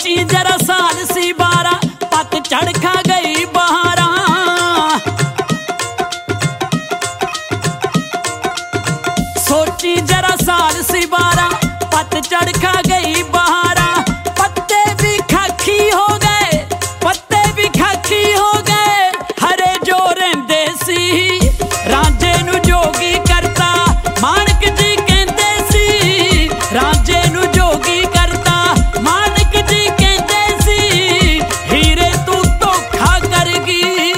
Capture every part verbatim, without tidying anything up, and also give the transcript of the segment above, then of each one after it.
सोची जरा साल सी बारा, पत चढ़ खा गई बहारा। सोची जरा साल सी बारा, पत चढ़ खा गई बहारा। पत्ते भी खाखी हो गए, पत्ते भी खाखी हो गए, हरे जो रहिंदे सी रांझे नू जोगी करता। माणक जी कहंदे सी रांझे नू जोगी करता। माणक जी कहंदे सी हीरे तू धोखा कर गई।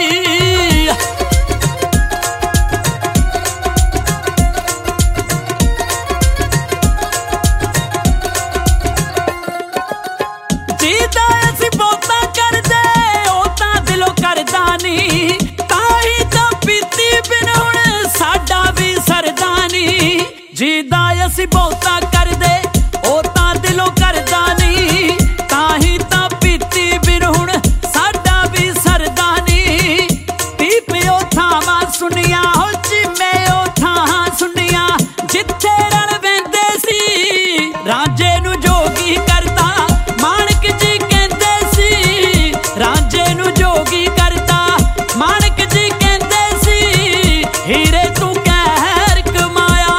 जीदा असी बहुता करदे ओ तां दिलों करदा नी, ताही तां पीती बिन हुण साडा भी सरदा नी। जीदा असी बहुता करदे ओ तां दिलों करदा नी, ताही तां पीती बिन हुण साडा भी सरदा नी। पीपिओ थावां सुनिया हो जिम्मे ओ थां सुनिया, जिथे रल वहिंदे सी रांझे नू जोगी करता। माणक जी कहंदे सी रांझे नू जोगी करता। माणक जी कहंदे सी हीरे तू कहर कमाया।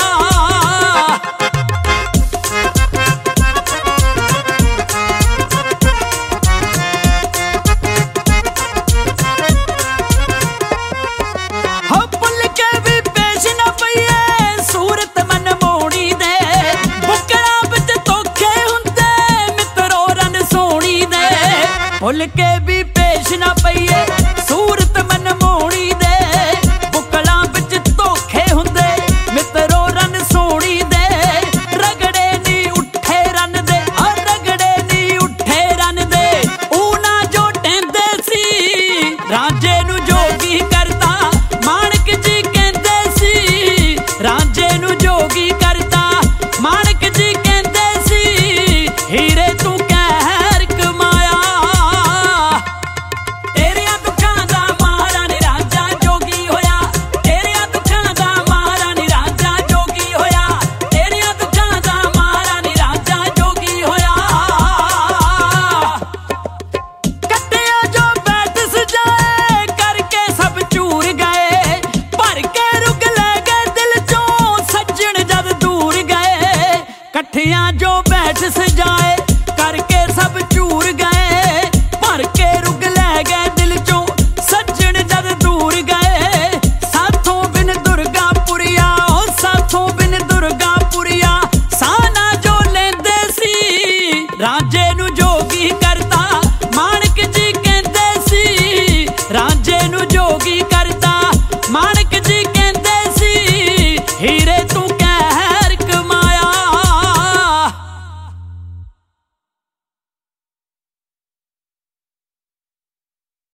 हो भुल के भी पेश न पईए सूरत मन मोड़ी दे, बुकड़ा विच धोखे हुंदे मित्रो रन सोहणी दे। भुल के भी पेश न पईए सूरत मन मोड़ी दे,